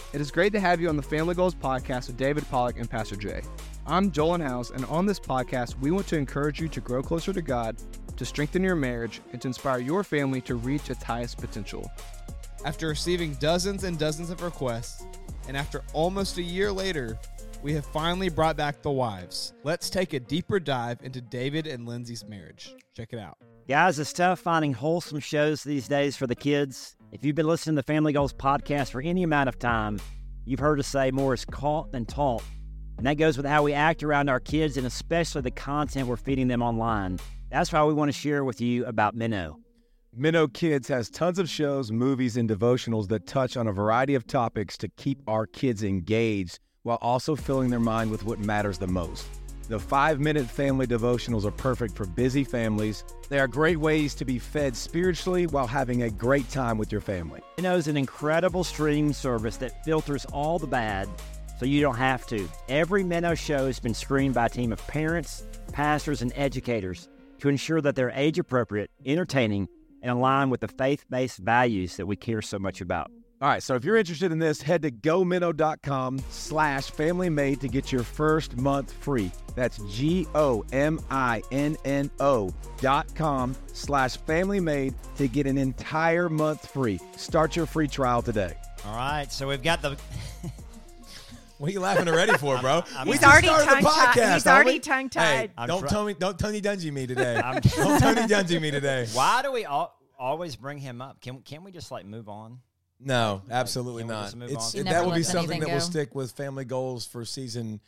It is great to have you on the Family Goals podcast with David Pollock and Pastor Jay. I'm Joel House, and on this podcast, we want to encourage you to grow closer to God, to strengthen your marriage, and to inspire your family to reach its highest potential. After receiving dozens and dozens of requests, and after almost a year later, we have finally brought back the wives. Let's take a deeper dive into David and Lindsay's marriage. Check it out. Guys, it's tough finding wholesome shows these days for the kids. If you've been listening to the Family Goals podcast for any amount of time, you've heard us say more is caught than taught. And that goes with how we act around our kids and especially the content we're feeding them online. That's why we want to share with you about Minnow. Minnow Kids has tons of shows, movies, and devotionals that touch on a variety of topics to keep our kids engaged while also filling their mind with what matters the most. The 5-minute family devotionals are perfect for busy families. They are great ways to be fed spiritually while having a great time with your family. Minnow is an incredible streaming service that filters all the bad so you don't have to. Every Minnow show has been screened by a team of parents, pastors, and educators to ensure that they're age-appropriate, entertaining, and aligned with the faith-based values that we care so much about. All right, so if you're interested in this, head to gominnow.com/familymade to get your first month free. That's GOMINNO.com/familymade to get an entire month free. Start your free trial today. All right, so we've got the... What are you laughing already for, bro? He's already tongue-tied. He's already tongue-tied. Hey, don't Tony Dungy me today. Don't Tony Dungy me today. Why do we always bring him up? Can't we just, move on? No, absolutely not. That will be something that will stick with Family Goals for season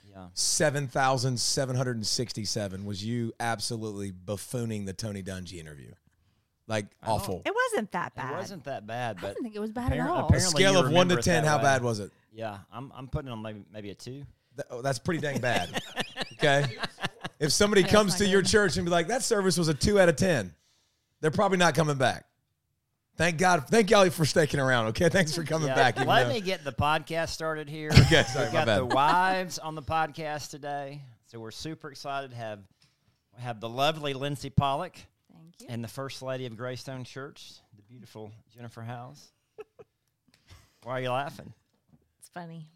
7,767, was you absolutely buffooning the Tony Dungy interview. Awful. It wasn't that bad. It wasn't that bad, but I didn't think it was bad at all. On a scale of 1 to 10, how bad was it? Yeah, I'm putting it on maybe a 2. That's pretty dang bad. Okay? If somebody comes to your church and be like, that service was a 2 out of 10, they're probably not coming back. Thank God. Thank y'all for sticking around, okay? Thanks for coming back. Let me get the podcast started here. Okay, sorry, We've got the wives on the podcast today, so we're super excited to have the lovely Lindsay Pollock. Thank you. And the First Lady of Greystone Church, the beautiful Jennifer House. Why are you laughing? It's funny.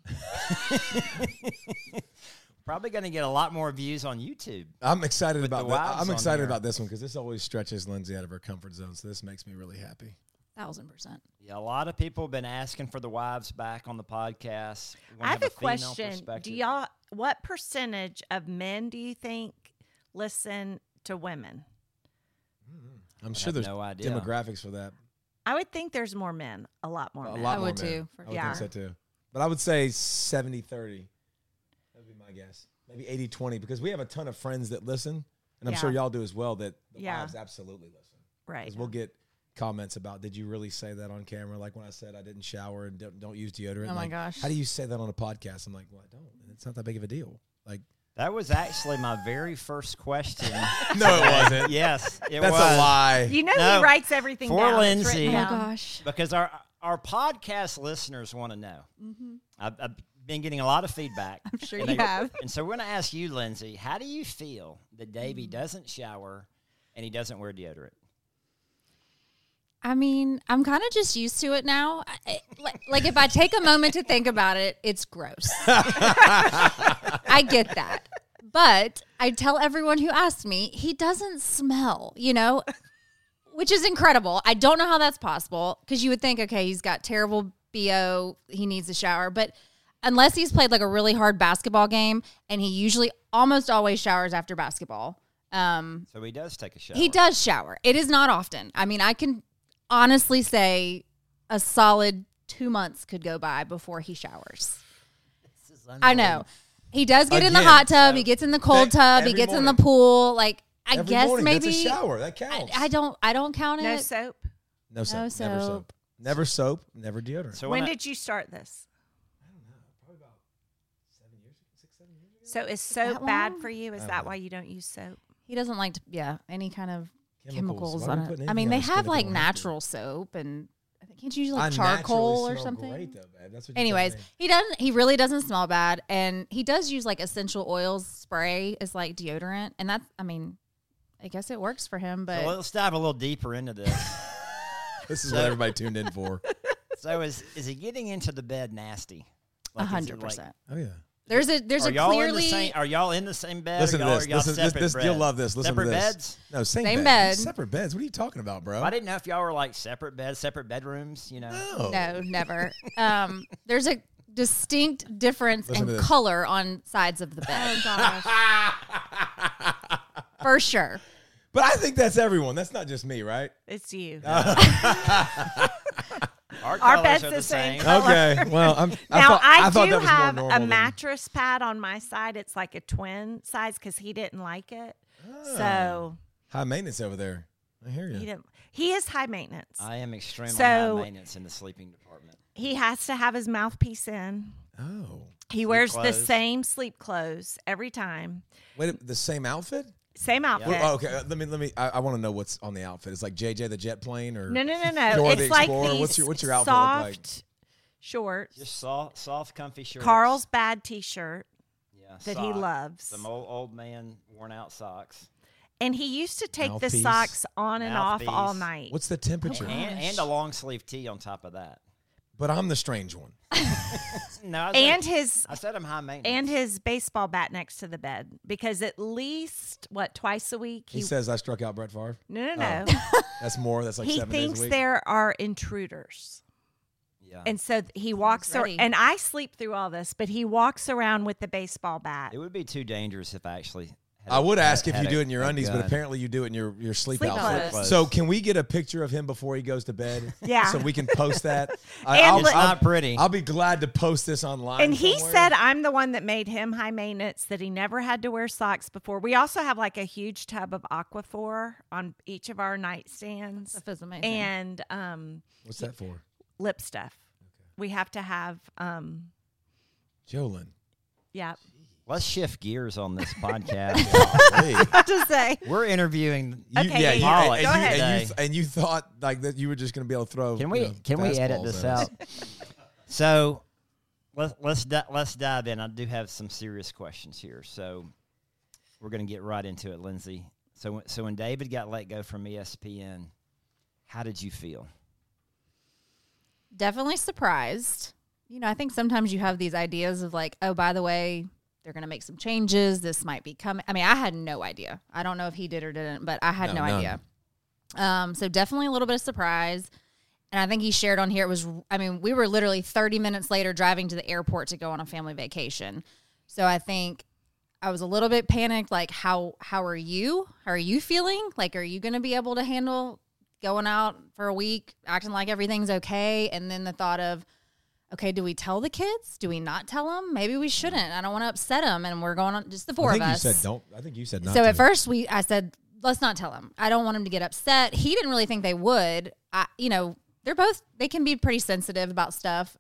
Probably going to get a lot more views on YouTube. I'm excited about that. I'm excited here. about this one because this always stretches Lindsay out of her comfort zone, so this makes me really happy. 1,000%. Yeah, a lot of people have been asking for the wives back on the podcast. I have a question. What percentage of men do you think listen to women? I'm sure there's no idea. demographics for that. I would think there's more men, a lot more men. I would too. I would think so too. But I would say 70-30. That would be my guess. Maybe 80-20 because we have a ton of friends that listen, and I'm sure y'all do as well, that the wives absolutely listen. Right. Because we'll get comments about, did you really say that on camera? Like when I said I didn't shower and don't use deodorant. Oh, my gosh. How do you say that on a podcast? I'm like, well, I don't. It's not that big of a deal. That was actually my very first question. No, it wasn't. Yes, it was. That's a lie. You know he writes everything for down. Lindsay. Oh, gosh. Because our podcast listeners want to know. Mm-hmm. I've been getting a lot of feedback. I'm sure you have. And so we're going to ask you, Lindsay, how do you feel that Davey doesn't shower and he doesn't wear deodorant? I mean, I'm kind of just used to it now. Like if I take a moment to think about it, it's gross. I get that. But I tell everyone who asks me, he doesn't smell, which is incredible. I don't know how that's possible because you would think, okay, he's got terrible BO, he needs a shower. But unless he's played a really hard basketball game, and he usually almost always showers after basketball. So he does take a shower. He does shower. It is not often. I mean, I can honestly say a solid 2 months could go by before he showers. I know. He does get in the hot tub. He gets in the cold tub. He gets in the pool. I guess morning, maybe that's a shower. That counts. I don't count it. No soap. No soap. No Never soap. soap. Never soap. Never deodorant. So when did you start this? I don't know. Probably about 6, 7 years ago. So is soap bad for you? Is that why you don't use soap? He doesn't like any kind of chemicals Why are we on putting it. I mean, anything they on the have skin if we don't have to? natural soap, and can't you use I charcoal or naturally smell something? great, though, babe. That's what you Anyways, told me. he really doesn't smell bad, and he does use essential oils spray as deodorant, and that's, I mean, I guess it works for him. But so let's dive a little deeper into this. This is what everybody tuned in for. So is he getting into the bed nasty? Like, is he, 100%. Oh yeah. There's a clearly Are y'all in the same bed? Listen or to y'all, this. Are y'all Listen, separate this beds? you'll love this. Listen Separate to this. beds? No, Same bed. bed. Separate beds. What are you talking about, bro? I didn't know if y'all were like separate beds, separate bedrooms. You know. No, never. There's a distinct difference Listen in to this. color on sides of the bed. For sure. But I think that's everyone. That's not just me, right? It's you. Our Our colors bed's are the same. Okay. Well, Now I thought do that was have more a normal than- mattress pad on my side. It's like a twin size because he didn't like it. So High maintenance over there. I hear you. he didn't. He is high maintenance. I am extremely So- high maintenance in the sleeping department. He has to have his mouthpiece in. Oh. He wears the clothes. same sleep clothes every time. Wait, the same outfit? Same outfit. Oh, okay. Let me. I want to know what's on the outfit. It's like JJ the jet plane, or No. Dora the It's like Explorer? these What's your outfit look soft like? shorts. Just soft, comfy shorts. Carl's bad T-shirt yeah, that he socks, loves. Some old man worn out socks. And he used to take the Mouthpiece. socks on and off all Mouthpiece. night. What's the temperature? And a long sleeve tee on top of that. But I'm the strange one. No, I said I'm high maintenance. and his baseball bat next to the bed because at least twice a week He says I struck out Brett Favre. no. That's more. That's like He 7 days thinks a week. there are intruders. yeah. And so he walks around, ready. and I sleep through all this, but he walks around with the baseball bat. It would be too dangerous if I actually. I would ask if had you do it in your a undies, but gun. apparently you do it in your sleep Sleep outfit. clothes. So can we get a picture of him before he goes to bed? Yeah. So we can post that. It's not pretty. I'll be glad to post this online. And he somewhere. said I'm the one that made him high maintenance, that he never had to wear socks before. We also have like a huge tub of Aquaphor on each of our nightstands. Stuff is amazing. And What's that for? lip stuff. We have to have Jolyn. yeah. Let's shift gears on this podcast. Hey. to say. We're interviewing. Okay, yeah, yeah, Pollock go ahead. and you thought like that you were just going to be able to throw. Can we edit fastballs this at us. out? So let's dive in. I do have some serious questions here, so we're going to get right into it, Lindsay. So when David got let go from ESPN, how did you feel? Definitely surprised. You know, I think sometimes you have these ideas of like, oh, by the way, they're going to make some changes. This might be coming. I mean, I had no idea. I don't know if he did or didn't, but I had no none. idea. So definitely a little bit of surprise. And I think he shared on here, we were literally 30 minutes later driving to the airport to go on a family vacation. So I think I was a little bit panicked. Like, how are you? How are you feeling? Like, are you going to be able to handle going out for a week, acting like everything's okay? And then the thought of, okay, do we tell the kids? Do we not tell them? Maybe we shouldn't. I don't want to upset them. And we're going on just the four I think of us. you said don't. I think you said not. So to. at first I said, let's not tell them. I don't want them to get upset. He didn't really think they would. They can be pretty sensitive about stuff.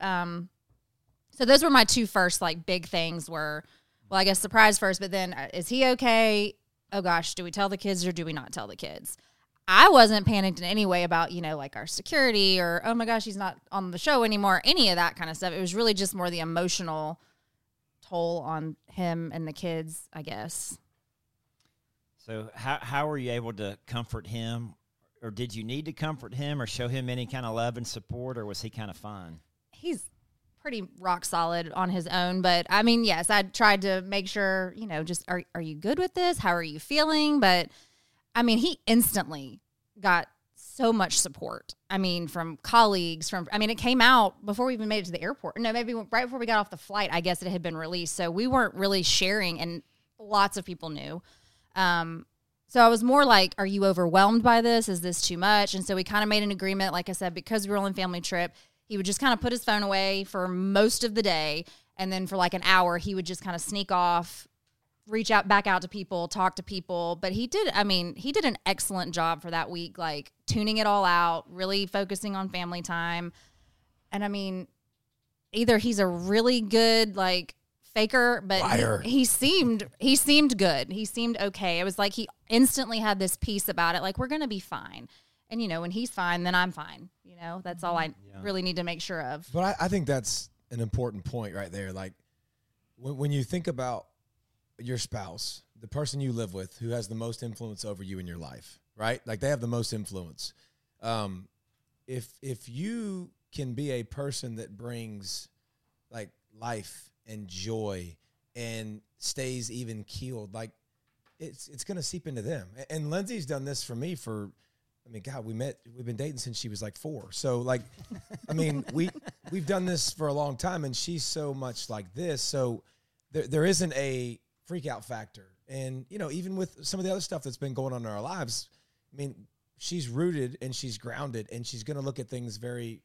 So those were my two first like big things were, well, I guess surprise first, but then is he okay? Oh gosh, do we tell the kids or do we not tell the kids? I wasn't panicked in any way about, like our security or, oh my gosh, he's not on the show anymore, any of that kind of stuff. It was really just more the emotional toll on him and the kids, I guess. So how were you able to comfort him, or did you need to comfort him or show him any kind of love and support, or was he kind of fine? He's pretty rock solid on his own, but I mean, yes, I tried to make sure, just are you good with this? How are you feeling? But I mean, he instantly got so much support. I mean, from colleagues, it came out before we even made it to the airport. No, maybe right before we got off the flight, I guess it had been released. So we weren't really sharing, and lots of people knew. So I was more like, are you overwhelmed by this? Is this too much? And so we kind of made an agreement, like I said, because we were on a family trip, he would just kind of put his phone away for most of the day. And then for like an hour, he would just kind of sneak off, back out to people, talk to people. But he did an excellent job for that week, like tuning it all out, really focusing on family time. And I mean, either he's a really good, like, faker, but he seemed good. He seemed okay. It was like he instantly had this peace about it, like, we're going to be fine. And, when he's fine, then I'm fine. That's all I really need to make sure of. But I think that's an important point right there. Like, when you think about your spouse, the person you live with who has the most influence over you in your life, right? Like, they have the most influence. If you can be a person that brings like life and joy and stays even keeled, like it's going to seep into them. And Lindsay's done this for me for, I mean, God, we've been dating since she was like 4. So like, I mean, we've done this for a long time, and she's so much like this. So there isn't a freak out factor. And, you know, even with some of the other stuff that's been going on in our lives, I mean, she's rooted and she's grounded, and she's going to look at things very,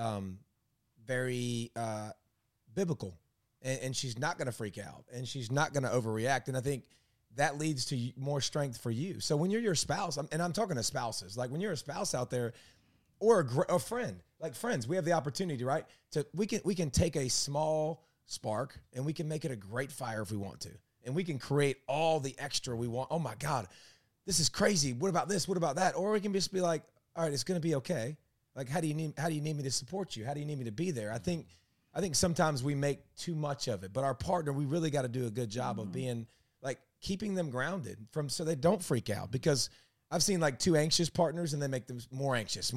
very biblical, and she's not going to freak out, and she's not going to overreact. And I think that leads to more strength for you. So when you're your spouse, and I'm talking to spouses, like when you're a spouse out there, or a friend, like friends, we have the opportunity, right? We can take a small spark and we can make it a great fire if we want to. And we can create all the extra we want. Oh my God, this is crazy. What about this? What about that? Or we can just be like, all right, it's going to be okay. Like, how do you need me to support you? How do you need me to be there? I think sometimes we make too much of it, but our partner, we really got to do a good job of being like keeping them grounded so they don't freak out, because I've seen like 2 anxious partners and they make them more anxious,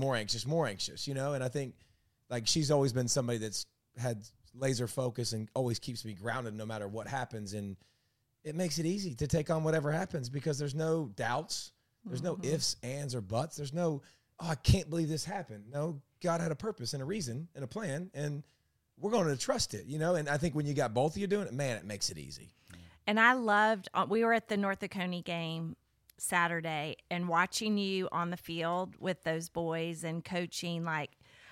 you know? And I think like she's always been somebody that's had laser focus and always keeps me grounded no matter what happens. And it makes it easy to take on whatever happens, because there's no doubts. There's no ifs, ands, or buts. There's no, oh, I can't believe this happened. No, God had a purpose and a reason and a plan, and we're going to trust it, you know? And I think when you got both of you doing it, man, it makes it easy. And I loved, we were at the North Oconee game Saturday, and watching you on the field with those boys and coaching, like,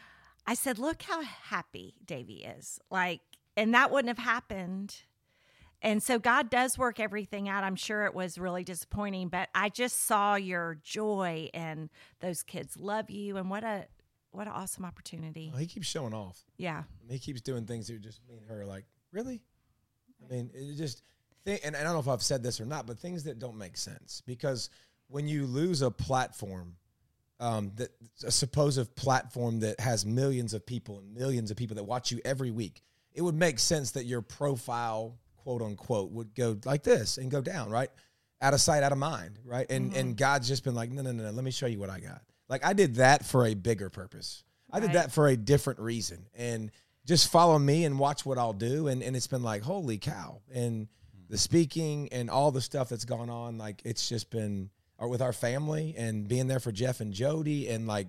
I said, look how happy Davy is. Like, and that wouldn't have happened. And so God does work everything out. I'm sure it was really disappointing, but I just saw your joy, and those kids love you. And what an awesome opportunity. Well, he keeps showing off. Yeah. He keeps doing things that just me and her are like, really? I mean, it just, and I don't know if I've said this or not, but things that don't make sense. Because when you lose a platform, that a supposed platform that has millions of people and millions of people that watch you every week, it would make sense that your profile, quote unquote, would go like this and go down, right? Out of sight, out of mind, right? And God's just been like, no, let me show you what I got. Like, I did that for a bigger purpose. I did that for a different reason. And just follow me and watch what I'll do. And it's been like, holy cow. And the speaking and all the stuff that's gone on, like, it's just been, or with our family and being there for Jeff and Jody, and like,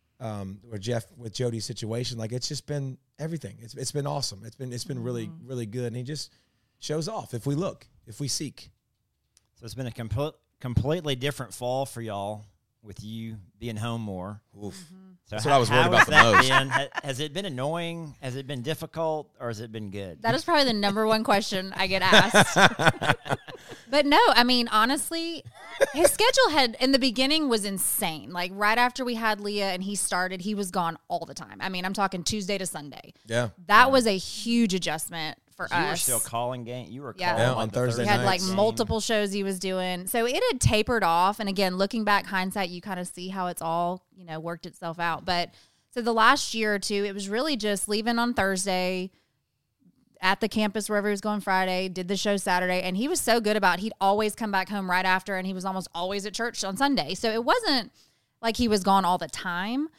or Jeff with Jody's situation, like, it's just been everything. It's been awesome. It's been really, really good. And he just shows off if we look, if we seek. So it's been a completely different fall for y'all, with you being home more. Oof. So That's what I was worried about the most. Has it been annoying? Has it been difficult? Or has it been good? That is probably the number one question I get asked. But no, I mean, honestly, his schedule in the beginning was insane. Like, right after we had Leah and he started, he was gone all the time. I mean, I'm talking Tuesday to Sunday. Yeah. That was a huge adjustment for us. You were still calling game. You were Yeah. calling Yeah, like on the Thursday He had nights. like multiple shows he was doing. So it had tapered off. And again, looking back, hindsight, you kind of see how it's all, worked itself out. But so the last year or two, it was really just leaving on Thursday, at the campus wherever he was going Friday, did the show Saturday. And he was so good about it. He'd always come back home right after, and he was almost always at church on Sunday. So it wasn't like he was gone all the time.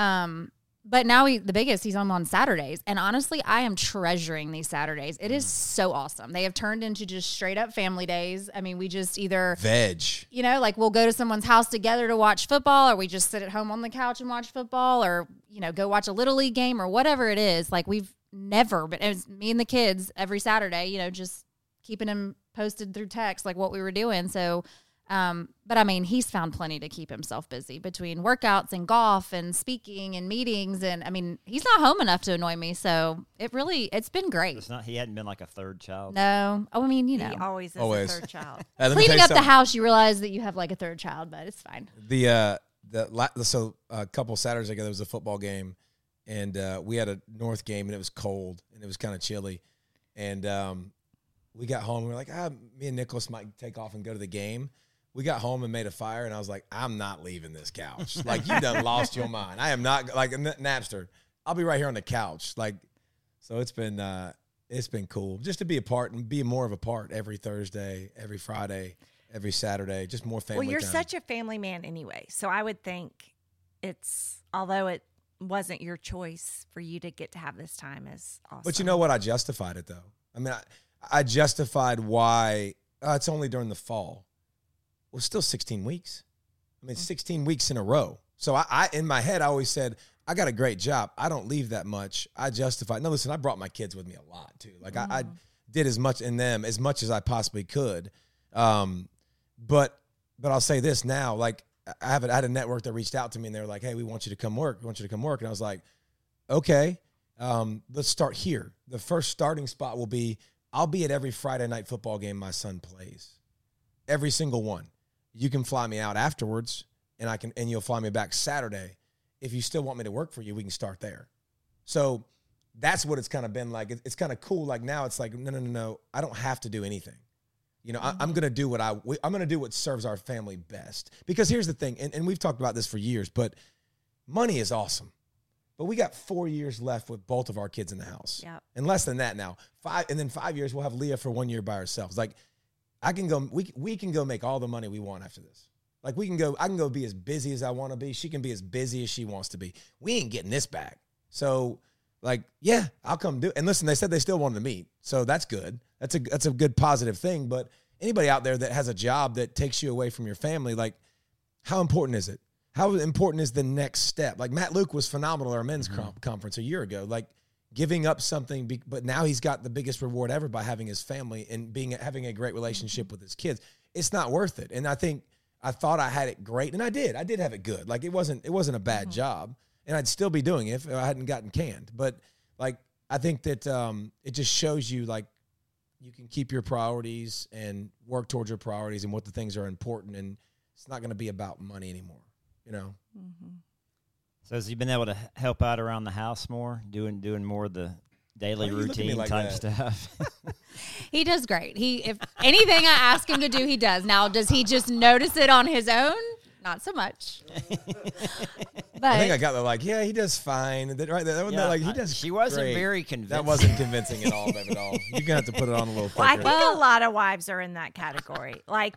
But now he's on Saturdays. And honestly, I am treasuring these Saturdays. It is so awesome. They have turned into just straight up family days. I mean, we just either Veg. like we'll go to someone's house together to watch football, or we just sit at home on the couch and watch football, or, go watch a Little League game or whatever it is. Like, we've never been, it was me and the kids every Saturday, just keeping them posted through text, like what we were doing. So, but I mean, he's found plenty to keep himself busy between workouts and golf and speaking and meetings. And I mean, he's not home enough to annoy me. So it's been great. He hadn't been like a third child. No. Oh, I mean, He always is Always. a third child. cleaning up the house, you realize that you have like a third child, but it's fine. So a couple Saturdays ago, there was a football game, and we had a North game, and it was cold, and it was kind of chilly. And we got home, and we were like, me and Nicholas might take off and go to the game. We got home and made a fire, and I was like, I'm not leaving this couch. Like, you done lost your mind. I am not, like Napster. I'll be right here on the couch. Like, so it's been cool just to be a part and be more of a part every Thursday, every Friday, every Saturday, just more family Well, you're time. such a family man anyway. So I would think although it wasn't your choice for you to get to have this time is awesome. But you know what? I justified it, though. I mean, I justified why it's only during the fall. Well, it's still 16 weeks. I mean, 16 weeks in a row. So I in my head, I always said, I got a great job. I don't leave that much. I justified. No, listen, I brought my kids with me a lot, too. Like, I did as much in them as much as I possibly could. But I'll say this now, like, I had a network that reached out to me, and they were like, hey, we want you to come work. We want you to come work. And I was like, okay, let's start here. The first starting spot will be, I'll be at every Friday night football game my son plays. Every single one. You can fly me out afterwards, and you'll fly me back Saturday. If you still want me to work for you, we can start there. So that's what it's kind of been like. It's kind of cool. Like now it's like, no. I don't have to do anything. You know, I'm going to do I'm going to do what serves our family best. Because here's the thing, and we've talked about this for years, but money is awesome. But we got 4 years left with both of our kids in the house. Yep. And less than that now. 5 years, we'll have Leah for 1 year by ourselves. Like, I can go, we can go make all the money we want after this. Like, I can go be as busy as I want to be. She can be as busy as she wants to be. We ain't getting this back. So, like, yeah, I'll come do it. And listen, they said they still wanted to meet. So that's good. That's a good positive thing. But anybody out there that has a job that takes you away from your family, like, how important is it? How important is the next step? Like, Matt Luke was phenomenal at our men's conference a year ago. Like, giving up something, but now he's got the biggest reward ever by having his family and having a great relationship with his kids. It's not worth it. And I thought I had it great, and I did. I did have it good. Like, it wasn't a bad job, and I'd still be doing it if I hadn't gotten canned. But, like, I think that it just shows you, like, you can keep your priorities and work towards your priorities and what the things are important, and it's not going to be about money anymore, you know? Mm-hmm. So has he been able to help out around the house more, doing more of the daily Why are you looking at me routine like type that? stuff? He does great. If anything I ask him to do, he does. Now, does he just notice it on his own? Not so much. But I think I got the, like, yeah, he does fine. Right? Like, he does She wasn't great. very convincing. That wasn't convincing at all, babe, at all. You're going to have to put it on a little thicker. Well, I think a lot of wives are in that category. Like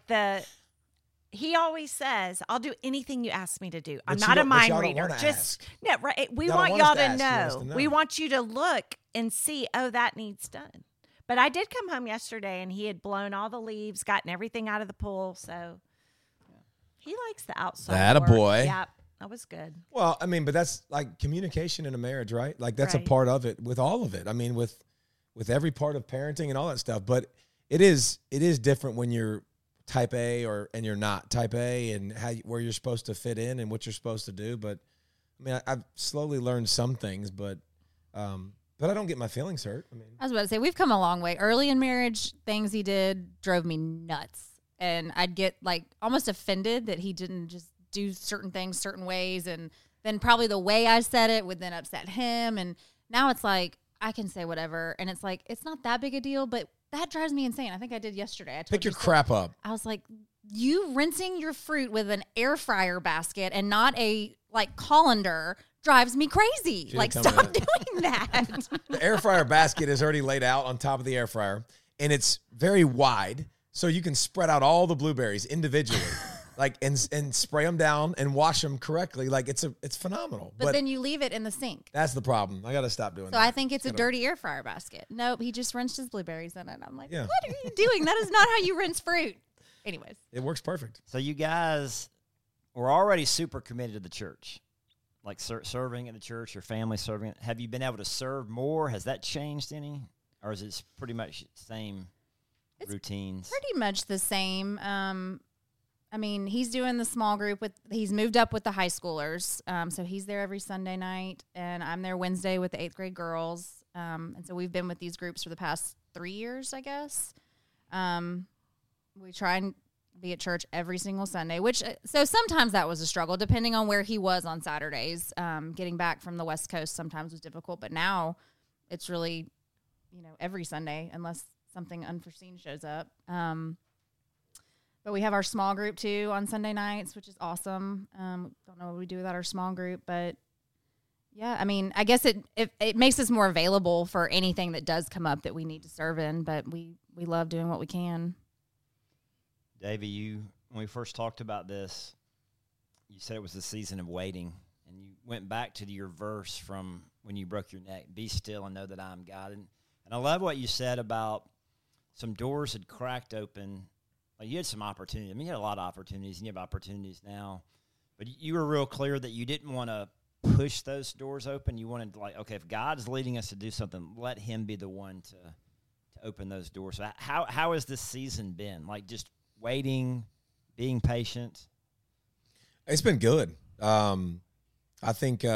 he always says, "I'll do anything you ask me to do. I'm But not a mind y'all don't reader. wanna Just ask. no, right? We Y'all want don't y'all want us to ask, you want us to to know. know. We want you to look and see. Oh, that needs done." But I did come home yesterday, and he had blown all the leaves, gotten everything out of the pool. So he likes the outside. That a work. boy. Yep, that was good. Well, I mean, but that's like communication in a marriage, right? Like, that's Right. a part of it with all of it. I mean, with every part of parenting and all that stuff. But it is different when you're type A and you're not type A, and where you're supposed to fit in and what you're supposed to do. But I mean, I've slowly learned some things, but I don't get my feelings hurt. I mean, I was about to say, we've come a long way. Early in marriage, things he did drove me nuts. And I'd get, like, almost offended that he didn't just do certain things certain ways. And then probably the way I said it would then upset him. And now it's like, I can say whatever. And it's like, it's not that big a deal, but that drives me insane. I think I did yesterday. I told pick you your so. crap up. I was like, you rinsing your fruit with an air fryer basket and not a, like, colander drives me crazy. She Like, didn't tell me stop doing that. The air fryer basket is already laid out on top of the air fryer, and it's very wide, so you can spread out all the blueberries individually, like and spray them down and wash them correctly. Like, it's phenomenal. But then you leave it in the sink. That's the problem. I got to stop doing So that. I think it's a dirty air fryer basket. Nope, he just rinsed his blueberries in it. I'm like, Yeah. what are you doing? That is not how you rinse fruit. Anyways, It works perfect. So you guys were already super committed to the church, like serving at the church, your family serving. Have you been able to serve more? Has that changed any? Or is it pretty much the same routines? pretty much the same. I mean, he's doing the small group he's moved up with the high schoolers. So he's there every Sunday night, and I'm there Wednesday with the 8th grade girls. And so we've been with these groups for the past 3 years, I guess. We try and be at church every single Sunday, so sometimes that was a struggle depending on where he was on Saturdays. Getting back from the West Coast sometimes was difficult, but now it's really, every Sunday unless something unforeseen shows up. But we have our small group too on Sunday nights, which is awesome. Don't know what we do without our small group, but yeah, I mean, I guess it makes us more available for anything that does come up that we need to serve in, but we love doing what we can. Davey, when we first talked about this, you said it was the season of waiting, and went back to your verse from when you broke your neck, be still and know that I am God. And I love what you said about some doors had cracked open. Like you had some opportunity. I mean, you had a lot of opportunities, and you have opportunities now. But you were real clear that you didn't want to push those doors open. You wanted to, like, okay, if God's leading us to do something, let him be the one to open those doors. So how has this season been? Like just waiting, being patient? It's been good. I think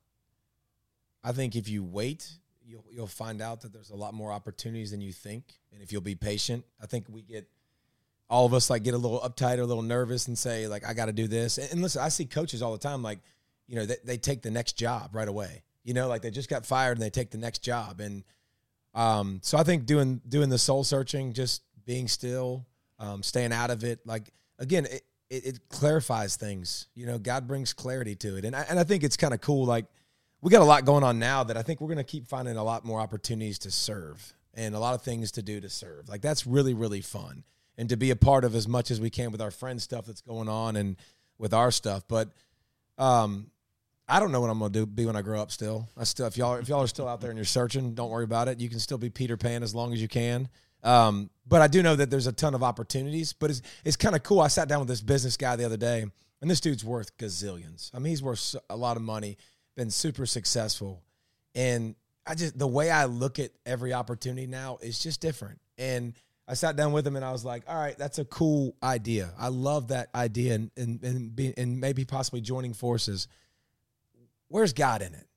if you wait, you'll find out that there's a lot more opportunities than you think. And if you'll be patient, I think all of us like get a little uptight or a little nervous and say like, I got to do this. And listen, I see coaches all the time, like, you know, they take the next job right away, you know, like they just got fired and they take the next job. And so I think doing the soul searching, just being still, staying out of it. Like, again, it clarifies things, you know, God brings clarity to it. And I think it's kind of cool. Like we got a lot going on now that I think we're going to keep finding a lot more opportunities to serve and a lot of things to do to serve. Like that's really, really fun. And to be a part of as much as we can with our friends' stuff that's going on and with our stuff. But I don't know what I'm going to be when I grow up still. If y'all are still out there and you're searching, don't worry about it. You can still be Peter Pan as long as you can. But I do know that there's a ton of opportunities. But it's kind of cool. I sat down with this business guy the other day, and this dude's worth gazillions. I mean, he's worth a lot of money, been super successful. And the way I look at every opportunity now is just different. And I sat down with him and I was like, all right, that's a cool idea. I love that idea and maybe possibly joining forces. Where's God in it?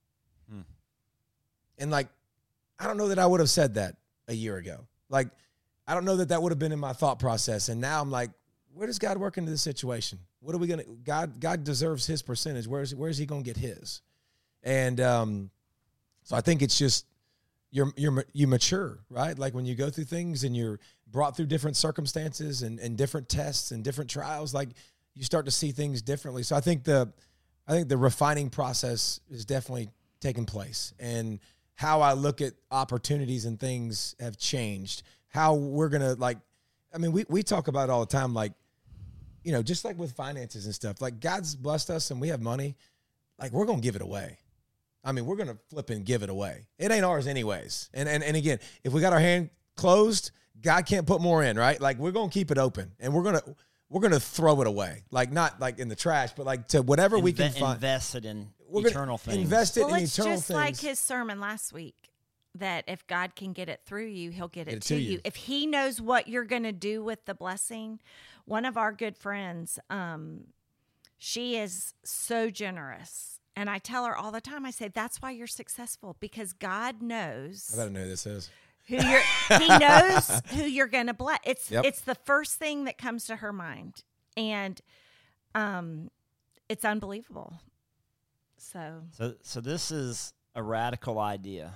And like, I don't know that I would have said that a year ago. Like, I don't know that would have been in my thought process. And now I'm like, where does God work into this situation? What are we going to, God deserves his percentage. Where's he going to get his? And so I think it's just, you mature, right? Like when you go through things and you're brought through different circumstances and different tests and different trials, like you start to see things differently. So I think the refining process is definitely taking place, and how I look at opportunities and things have changed. How we're going to, like, I mean, we talk about it all the time, like, you know, just like with finances and stuff, like God's blessed us and we have money, like we're going to give it away. I mean, we're going to flip and give it away. It ain't ours anyways. And again, if we got our hand closed, God can't put more in, right? Like we're going to keep it open, and we're going to throw it away. Like not like in the trash, but like to whatever we can find. Invest it in eternal things. Invest it in eternal things. things. Well, it's just like his sermon last week, that if God can get it through you, he'll get it to you. If he knows what you're going to do with the blessing. One of our good friends, she is so generous. And I tell her all the time, I say, that's why you're successful, because God knows. I better know who this is. He knows who you're going to bless. It's the first thing that comes to her mind. And it's unbelievable. So this is a radical idea.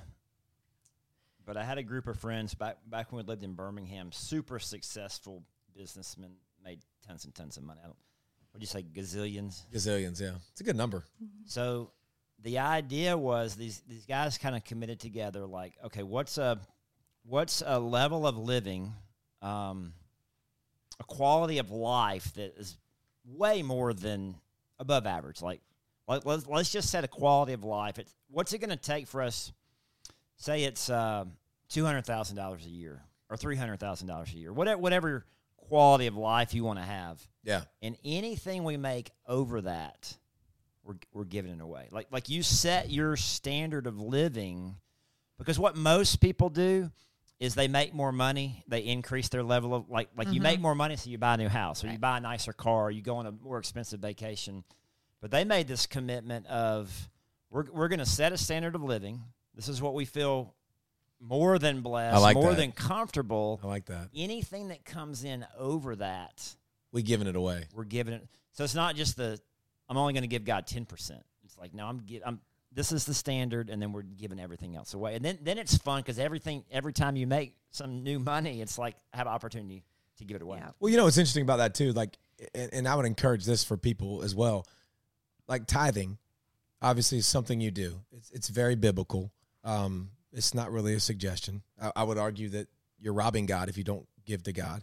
But I had a group of friends back when we lived in Birmingham, super successful businessmen, made tons and tons of money. What do you say, gazillions? Gazillions, yeah. It's a good number. So the idea was these guys kind of committed together, like, okay, what's a level of living, a quality of life that is way more than above average. Like let's just set a quality of life. What's it going to take for us? Say it's $200,000 a year or $300,000 a year, whatever quality of life you want to have. Yeah. And anything we make over that, we're giving it away. Like you set your standard of living, because what most people do is they make more money, they increase their level of like you make more money, so you buy a new house, or you buy a nicer car, or you go on a more expensive vacation. But they made this commitment of we're going to set a standard of living. This is what we feel more than blessed, more than comfortable. I like that. Anything that comes in over that, we're giving it away. We're giving it. So it's not just I'm only going to give God 10%. It's like, no, this is the standard, and then we're giving everything else away. And then it's fun, because every time you make some new money, it's like I have an opportunity to give it away. Yeah. Well, you know what's interesting about that too, like, and I would encourage this for people as well. Like tithing, obviously, is something you do. It's very biblical. It's not really a suggestion. I would argue that you're robbing God if you don't give to God.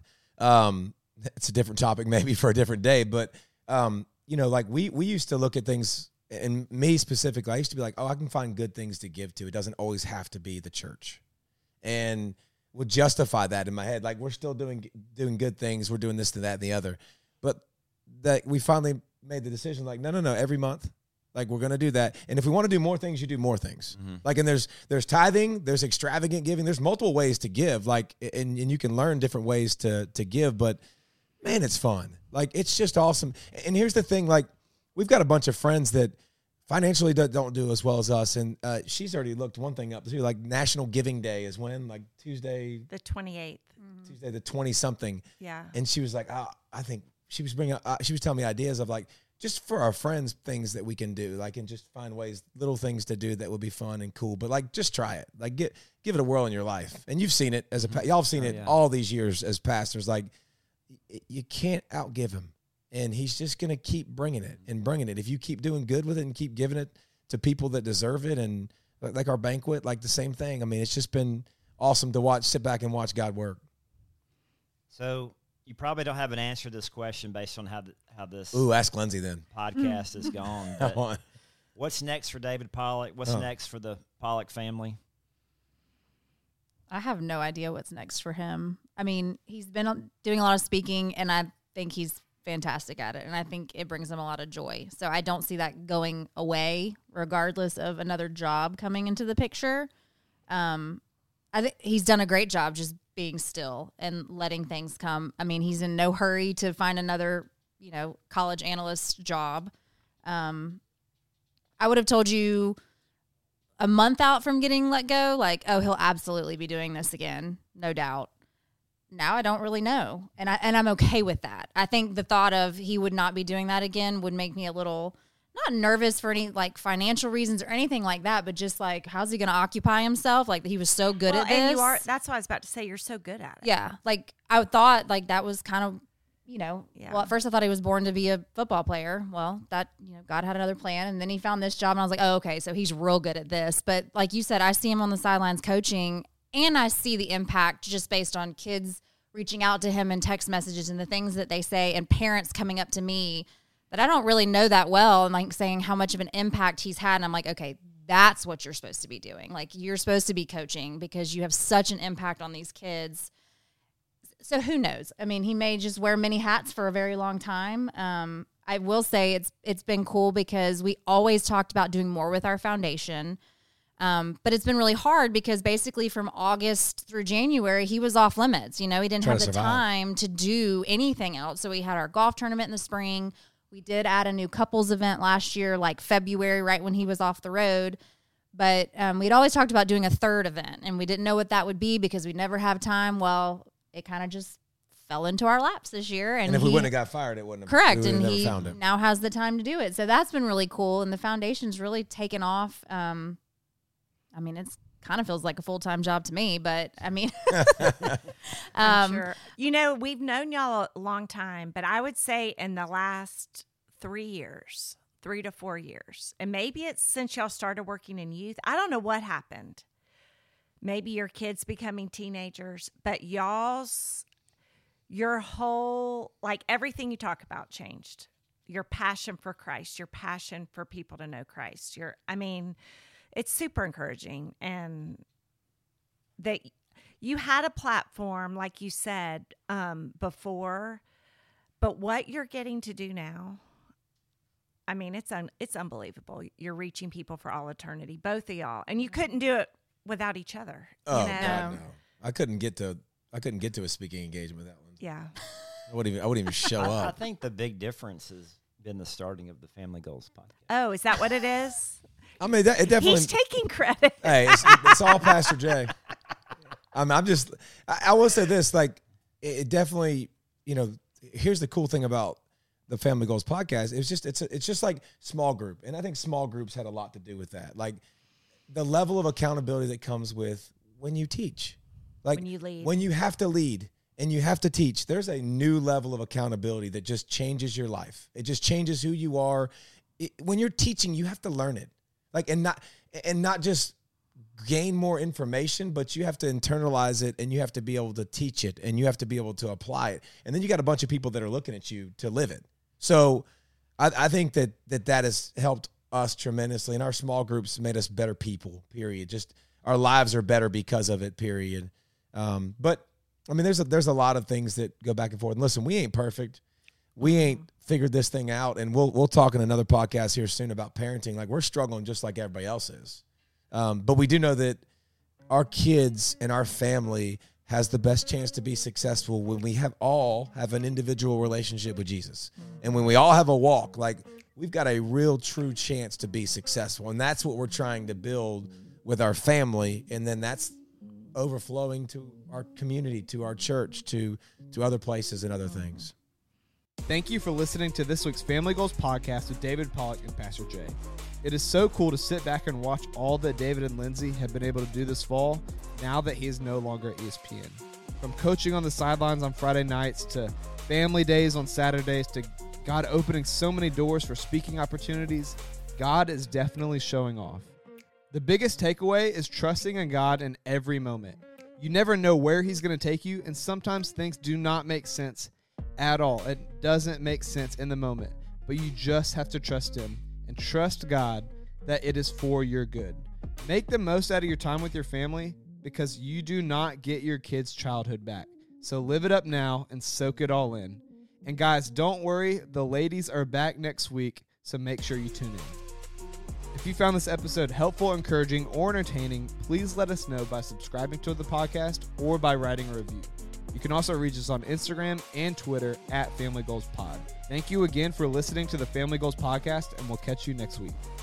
It's a different topic maybe for a different day, but you know, like we used to look at things and me specifically, I used to be like, oh, I can find good things to give to. It doesn't always have to be the church. And would justify that in my head. Like, we're still doing good things. We're doing this and that and the other. But that we finally made the decision, like, no, every month, like, we're going to do that. And if we want to do more things, you do more things. Mm-hmm. Like, and there's tithing, there's extravagant giving, there's multiple ways to give. Like, and you can learn different ways to give, but man, it's fun. Like, it's just awesome. And here's the thing, like, we've got a bunch of friends that financially don't do as well as us. And she's already looked one thing up too, like National Giving Day is when, like Tuesday. The 28th. Tuesday, the 20-something. Yeah. And she was like, I think she was telling me ideas of like, just for our friends, things that we can do, like, and just find ways, little things to do that would be fun and cool. But like, just try it. Like, give it a whirl in your life. And you've seen it as y'all have seen it all these years as pastors. Like, you can't outgive him. And he's just going to keep bringing it and bringing it. If you keep doing good with it and keep giving it to people that deserve it, and like our banquet, like the same thing. I mean, it's just been awesome to sit back and watch God work. So you probably don't have an answer to this question based on how this ask Lindsay then. Podcast is gone. But what's next for David Pollack? What's next for the Pollack family? I have no idea what's next for him. I mean, he's been doing a lot of speaking, and I think he's fantastic at it, and I think it brings him a lot of joy. So I don't see that going away regardless of another job coming into the picture. I think he's done a great job just being still and letting things come. I mean, he's in no hurry to find another, college analyst job. I would have told you a month out from getting let go, like, oh, he'll absolutely be doing this again, no doubt. Now I don't really know, and I'm okay with that. I think the thought of he would not be doing that again would make me a little not nervous for any like financial reasons or anything like that, but just like, how's he going to occupy himself? Like, he was so good at this. And that's what I was about to say. You're so good at it. Yeah, like I thought like that was kind of Well, at first I thought he was born to be a football player. Well, that God had another plan, and then he found this job, and I was like, oh, okay, so he's real good at this. But like you said, I see him on the sidelines coaching. And I see the impact just based on kids reaching out to him in text messages and the things that they say, and parents coming up to me that I don't really know that well and like saying how much of an impact he's had. And I'm like, okay, that's what you're supposed to be doing. Like, you're supposed to be coaching because you have such an impact on these kids. So who knows? I mean, he may just wear many hats for a very long time. I will say it's been cool because we always talked about doing more with our foundation. But it's been really hard because basically from August through January, he was off limits. He didn't have the time to do anything else. So we had our golf tournament in the spring. We did add a new couples event last year, like February, right when he was off the road. But we'd always talked about doing a third event, and we didn't know what that would be because we'd never have time. Well, it kind of just fell into our laps this year. And if we wouldn't have got fired, it wouldn't have. Correct. And he now has the time to do it. So that's been really cool. And the foundation's really taken off. I mean, it's kind of feels like a full-time job to me, but I mean, I'm sure. We've known y'all a long time, but I would say in the last 3 to 4 years, and maybe it's since y'all started working in youth. I don't know what happened. Maybe your kids becoming teenagers, but your whole, like, everything you talk about changed. Your passion for Christ, your passion for people to know Christ. It's super encouraging, and that you had a platform, like you said, before, but what you're getting to do now, I mean, it's unbelievable. You're reaching people for all eternity, both of y'all, and you couldn't do it without each other. Oh, God, no. I couldn't get to a speaking engagement without one. Yeah. I wouldn't even show up. I think the big difference has been the starting of the Family Goals podcast. Oh, is that what it is? I mean, it definitely. He's taking credit. Hey, it's all Pastor Jay. I will say this, like, it definitely, here's the cool thing about the Family Goals podcast. It's just like small group. And I think small groups had a lot to do with that. Like, the level of accountability that comes with when you teach. Like, when you lead. When you have to lead and you have to teach, there's a new level of accountability that just changes your life. It just changes who you are. When you're teaching, you have to learn it. Like, and not just gain more information, but you have to internalize it, and you have to be able to teach it, and you have to be able to apply it. And then you got a bunch of people that are looking at you to live it. So I think that has helped us tremendously, and our small groups made us better people, period. Just our lives are better because of it, period. But I mean, there's a lot of things that go back and forth. And listen, we ain't perfect. We ain't figured this thing out, and we'll talk in another podcast here soon about parenting. Like, we're struggling just like everybody else is. But we do know that our kids and our family has the best chance to be successful when we all have an individual relationship with Jesus. And when we all have a walk, like, we've got a real true chance to be successful. And that's what we're trying to build with our family. And then that's overflowing to our community, to our church, to other places and other things. Thank you for listening to this week's Family Goals podcast with David Pollock and Pastor Jay. It is so cool to sit back and watch all that David and Lindsay have been able to do this fall, now that he is no longer at ESPN. From coaching on the sidelines on Friday nights, to family days on Saturdays, to God opening so many doors for speaking opportunities, God is definitely showing off. The biggest takeaway is trusting in God in every moment. You never know where he's going to take you, and sometimes things do not make sense at all. It doesn't make sense in the moment, but you just have to trust him and trust God that it is for your good. Make the most out of your time with your family, because you do not get your kids' childhood back. So live it up now and soak it all in. And guys, don't worry, the ladies are back next week, so make sure you tune in. If you found this episode helpful, encouraging, or entertaining, please let us know by subscribing to the podcast or by writing a review. You can also reach us on Instagram and Twitter at Family Goals Pod. Thank you again for listening to the Family Goals Podcast, and we'll catch you next week.